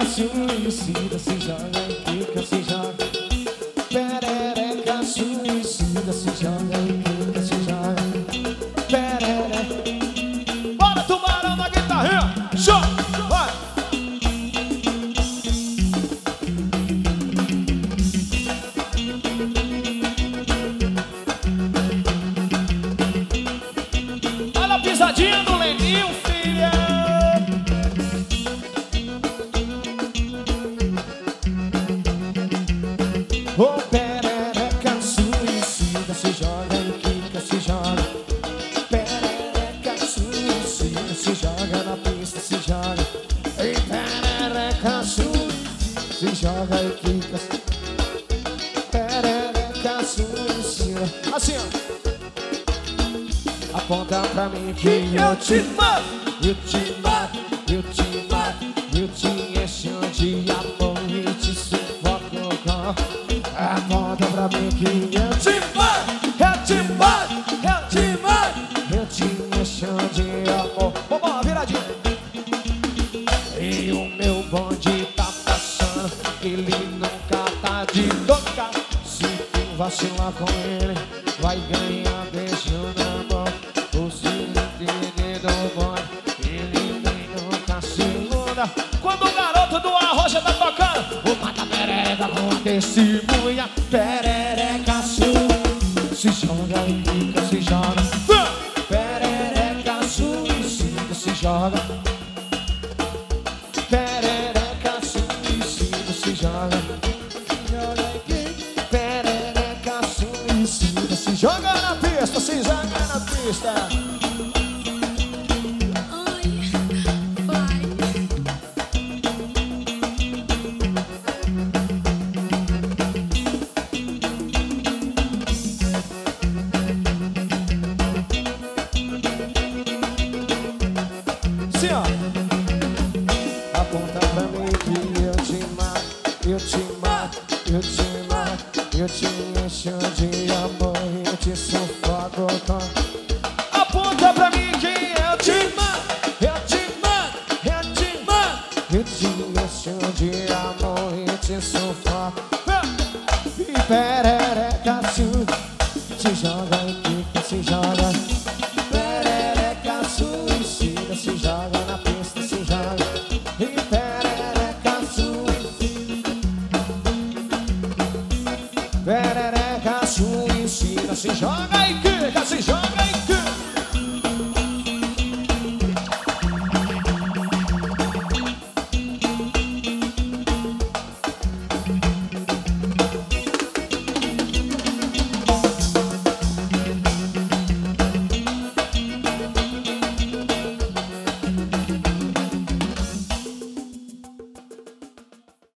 suicida, se joga e quica, se joga. Perereca suicida, se joga e quica, se joga. Perereca. Bora, tubarão na guitarrinha. Show, vai. Olha a pisadinha do Leninho, filha. Ô perereca suicida, se joga e quica, se joga. Perereca suicida, se joga na pista, se joga. E perereca suicida, se joga e quica. Perereca suicida. Assim, ó. Aponta pra mim que eu te mato, eu te mato, eu te mato, eu te encho de amor e te sufoco com. Aponta pra mim que eu te mato, eu te mato, eu te mato, eu te encho de amor. Vamos lá, viradinha. E o meu bonde tá passando, ele nunca tá de tocar. Se tu vacilar com ele, vai ganhar beijo na mão. O cilindro do bonde, ele nem nunca se muda. Quando o garoto do Arrocha tá tocando, o mata perereca com testemunha. Perereca se joga e fica, se joga. Perereca suicida, se joga. Perereca suicida, se joga. Perereca suicida, se joga na pista, se joga na pista. Assim, ó.